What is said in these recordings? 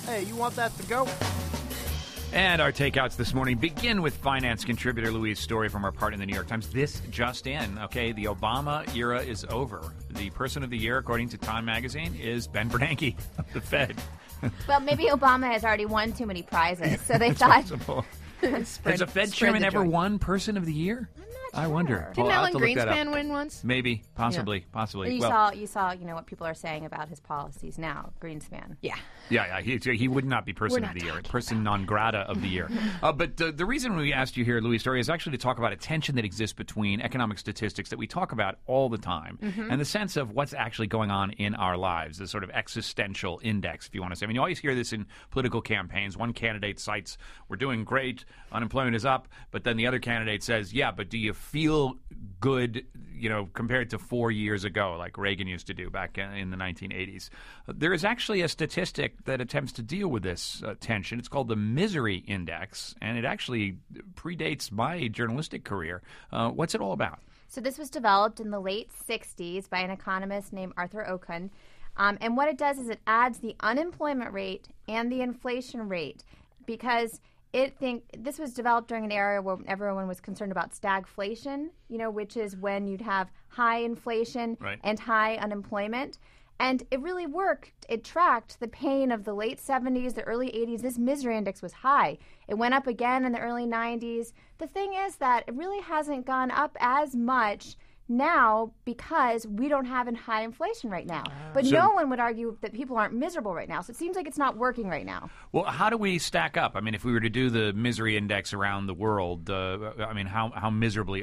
Hey, you want that to go? And our takeouts this morning begin with finance contributor Louise Story from our partner in the New York Times. This just in, okay, the Obama era is over. The person of the year, according to Time Magazine, is Ben Bernanke of the Fed. Well, maybe Obama has already won too many prizes, so they thought... Possible. Has a Fed chairman ever won Person of the Year? I wonder. Didn't Alan Greenspan win once? Maybe, possibly. You saw, what people are saying about his policies now. Greenspan. Yeah. Yeah. He would not be Person of the Year, Person non grata of the year. But the reason we asked you here, Louis Story, is actually to talk about a tension that exists between economic statistics that we talk about all the time and the sense of what's actually going on in our lives, the sort of existential index, if you want to say. I mean, you always hear this in political campaigns. One candidate cites, we're doing great, unemployment is up, but then the other candidate says, yeah, but do you feel good, compared to 4 years ago, like Reagan used to do back in the 1980s. There is actually a statistic that attempts to deal with this tension. It's called the Misery Index, and it actually predates my journalistic career. What's it all about? So this was developed in the late 60s by an economist named Arthur Okun. And what it does is it adds the unemployment rate and the inflation rate because this was developed during an era where everyone was concerned about stagflation, which is when you'd have high inflation and high unemployment. And it really worked. It tracked the pain of the late 70s, the early 80s. This misery index was high. It went up again in the early 90s. The thing is that it really hasn't gone up as much now because we don't have high inflation right now. But no one would argue that people aren't miserable right now. So it seems like it's not working right now. Well, how do we stack up? I mean, if we were to do the misery index around the world, how miserable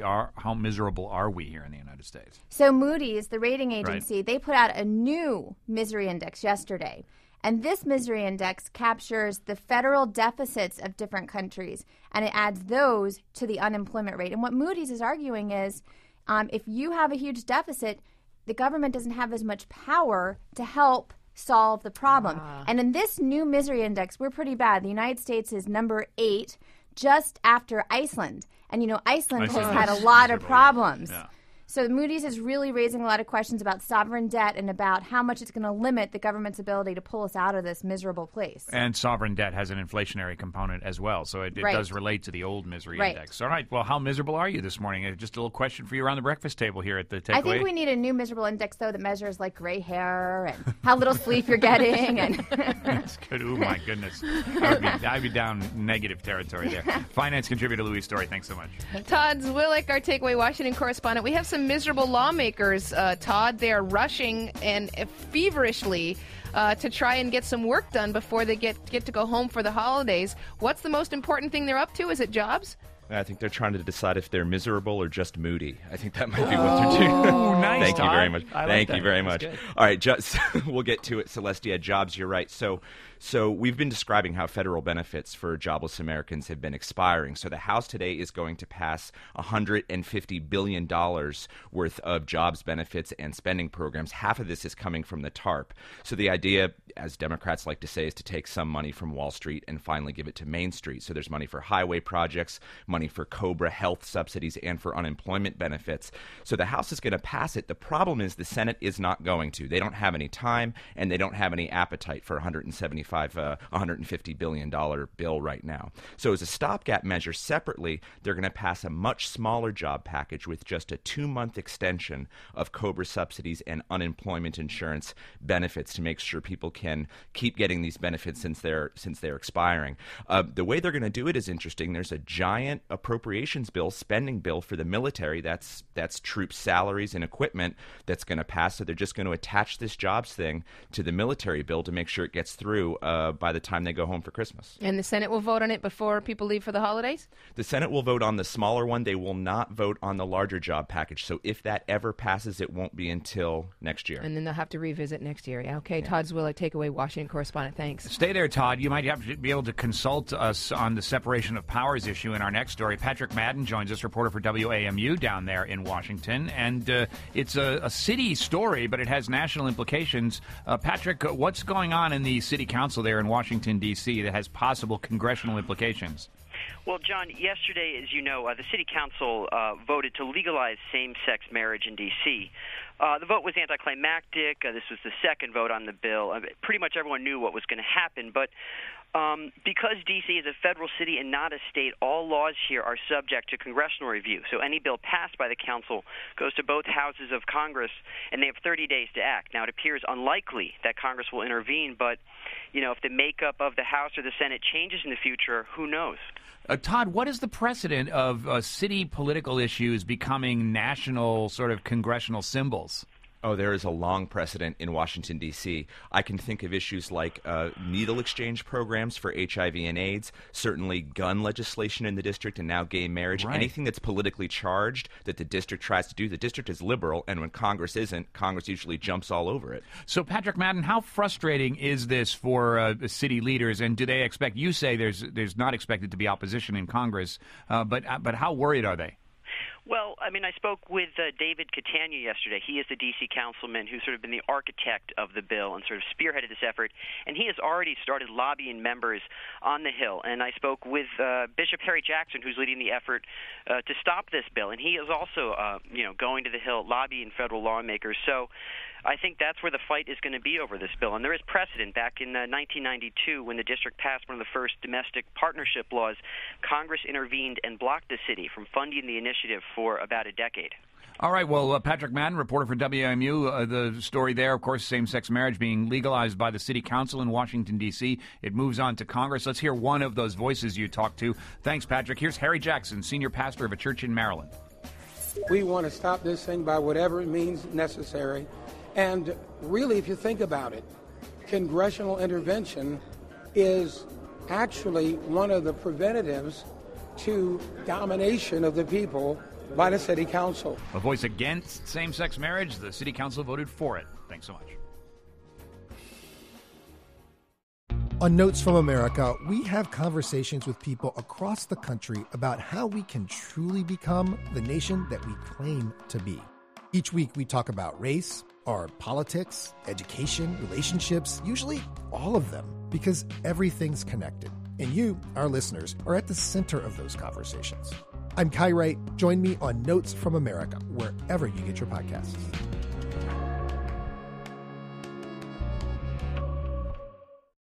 are we here in the United States? So Moody's, the rating agency, they put out a new misery index yesterday. And this misery index captures the federal deficits of different countries, and it adds those to the unemployment rate. And what Moody's is arguing is if you have a huge deficit, the government doesn't have as much power to help solve the problem. And in this new misery index, we're pretty bad. The United States is number 8, just after Iceland. And, Iceland has had a lot of problems. Yeah. So Moody's is really raising a lot of questions about sovereign debt and about how much it's going to limit the government's ability to pull us out of this miserable place. And sovereign debt has an inflationary component as well, so it does relate to the old misery index. All right, well, how miserable are you this morning? Just a little question for you around the breakfast table here at the Takeaway. I think we need a new miserable index, though, that measures, like, gray hair and how little sleep you're getting. And That's good. Oh, my goodness. I'd be down negative territory there. Finance contributor Louise Story, thanks so much. Todd Zwillich, our Takeaway Washington correspondent. We have some miserable lawmakers, Todd. They are rushing and feverishly to try and get some work done before they get to go home for the holidays. What's the most important thing they're up to? Is it jobs? I think they're trying to decide if they're miserable or just moody. I think that might be what they're doing. Oh, nice, Thank Todd. you very much. Thank you very much. Good. All right, we'll get to it, Celestia. Jobs, you're right. So we've been describing how federal benefits for jobless Americans have been expiring. So the House today is going to pass $150 billion worth of jobs benefits and spending programs. Half of this is coming from the TARP. So the idea, as Democrats like to say, is to take some money from Wall Street and finally give it to Main Street. So there's money for highway projects, money for COBRA health subsidies, and for unemployment benefits. So the House is going to pass it. The problem is the Senate is not going to. They don't have any time, and they don't have any appetite for $150 billion bill right now. So as a stopgap measure separately, they're going to pass a much smaller job package with just a 2-month extension of COBRA subsidies and unemployment insurance benefits to make sure people can keep getting these benefits since they're expiring. The way they're going to do it is interesting. There's a giant appropriations bill, spending bill for the military. That's troops' salaries and equipment that's going to pass. So they're just going to attach this jobs thing to the military bill to make sure it gets through by the time they go home for Christmas. And the Senate will vote on it before people leave for the holidays? The Senate will vote on the smaller one. They will not vote on the larger job package. So if that ever passes, it won't be until next year. And then they'll have to revisit next year. Okay, yeah. Todd Zwillich, Takeaway Washington correspondent. Thanks. Stay there, Todd. You might have to be able to consult us on the separation of powers issue in our next story. Patrick Madden joins us, reporter for WAMU down there in Washington. And it's a city story, but it has national implications. Patrick, what's going on in the city council there in Washington, D.C. that has possible congressional implications? Well, John, yesterday, as you know, the city council voted to legalize same-sex marriage in D.C., The vote was anticlimactic. This was the second vote on the bill. Pretty much everyone knew what was going to happen, but because D.C. is a federal city and not a state, all laws here are subject to congressional review. So any bill passed by the council goes to both houses of Congress, and they have 30 days to act. Now, it appears unlikely that Congress will intervene, but if the makeup of the House or the Senate changes in the future, who knows? Todd, what is the precedent of city political issues becoming national sort of congressional symbols? Oh, there is a long precedent in Washington, D.C. I can think of issues like needle exchange programs for HIV and AIDS, certainly gun legislation in the district, and now gay marriage. Right. Anything that's politically charged that the district tries to do. The district is liberal, and when Congress isn't, Congress usually jumps all over it. So, Patrick Madden, how frustrating is this for city leaders, and do they expect, you say there's not expected to be opposition in Congress, but how worried are they? Well, I spoke with David Catania yesterday. He is the D.C. councilman who's sort of been the architect of the bill and sort of spearheaded this effort, and he has already started lobbying members on the Hill. And I spoke with Bishop Harry Jackson, who's leading the effort to stop this bill, and he is also, going to the Hill, lobbying federal lawmakers. So I think that's where the fight is going to be over this bill. And there is precedent. Back in 1992, when the district passed one of the first domestic partnership laws, Congress intervened and blocked the city from funding the initiative for about a decade. All right. Well, Patrick Madden, reporter for WMU. The story there, of course, same-sex marriage being legalized by the city council in Washington, D.C. It moves on to Congress. Let's hear one of those voices you talked to. Thanks, Patrick. Here's Harry Jackson, senior pastor of a church in Maryland. We want to stop this thing by whatever means necessary. And really, if you think about it, congressional intervention is actually one of the preventatives to domination of the people by the city council. A voice against same-sex marriage. The city council voted for it. Thanks so much. On Notes from America, we have conversations with people across the country about how we can truly become the nation that we claim to be. Each week we talk about race, our politics, education, relationships, usually all of them, because everything's connected. And you, our listeners, are at the center of those conversations. I'm Kai Wright. Join me on Notes from America, wherever you get your podcasts.